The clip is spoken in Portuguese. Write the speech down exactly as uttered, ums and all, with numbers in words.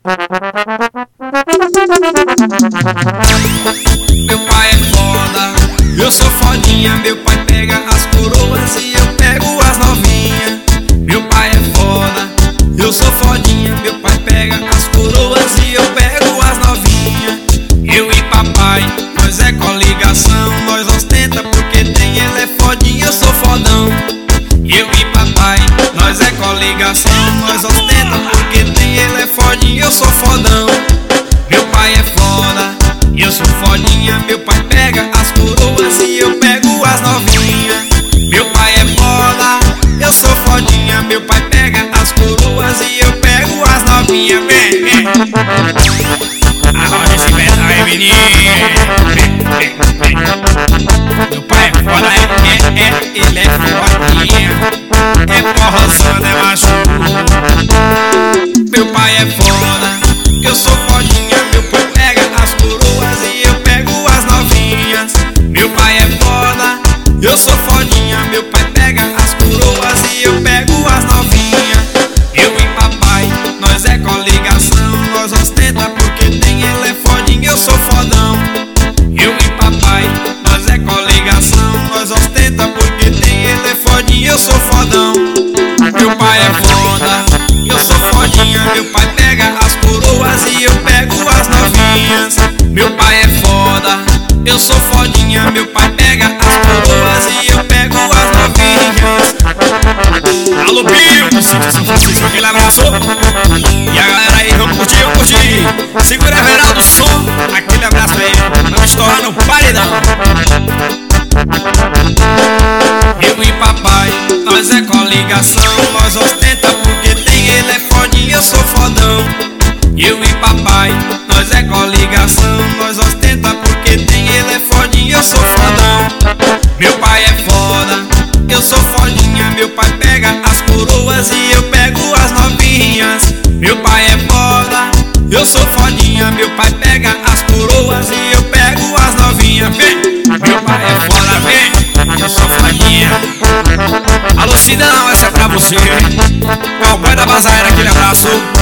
Meu pai é foda, eu sou fodinha. Meu pai pega as coroas e eu pego as novinhas. Meu pai é foda, eu sou fodinha. Meu pai pega as coroas e eu pego as novinhas. Eu e papai, nós é coligação. Nós ostenta porque tem, ele é fodinha, eu sou fodão. Eu e papai, nós é coligação. Nós ostenta porque tem, ele é fodinha, eu sou fodão. Meu pai é foda, eu sou fodinha. Meu pai pega as coroas e eu pego as novinhas. Meu pai é foda, eu sou fodinha. Meu pai pega as coroas e eu pego as novinhas. Vem, vem. Agora esse pedal é menino. Vem, vem, vem. Meu pai é foda, é, é, é, ele é fodinha. É porrozão, é macho. Meu pai é foda, eu sou fodinha. Meu pai pega as coroas e eu pego as novinhas. Meu pai é foda, eu sou fodinha. Meu pai pega as coroas e eu pego as novinhas. Eu e papai, nós é coligação. Nós ostenta porque tem, ele é fodinha, eu sou fodão. Eu e papai, nós é coligação. Nós ostenta porque tem, ele é fodinha, eu sou fodão. Meu pai é foda, eu sou fodinha. Meu pai pega as coroas e eu pego as novinhas. Meu pai é foda, eu sou fodinha. Meu pai pega as coroas e eu pego as novinhas. Alô, Pio, São Francisco, aquele abraço. E a galera aí, vamos curtir, vamos curtir. Segura a Verão do som, aquele abraço aí. Vamos estourar no paredão. Eu e papai, nós é coligação. Nós ostenta porque tem, ele é fodinha, eu sou fodão. Eu e papai, nós é coligação. Nós ostenta porque tem, ele é fodinha, eu sou fodão. Meu pai é foda, eu sou fodinha. Meu pai pega as coroas e eu pego as novinhas. Meu pai é foda, eu sou fodinha. Meu pai pega as coroas e eu pego as novinhas. Vem, meu pai é foda, vem, eu sou fodinha. Alô, Cidão, essa é pra você. Qual pai da Bazaira, aquele abraço.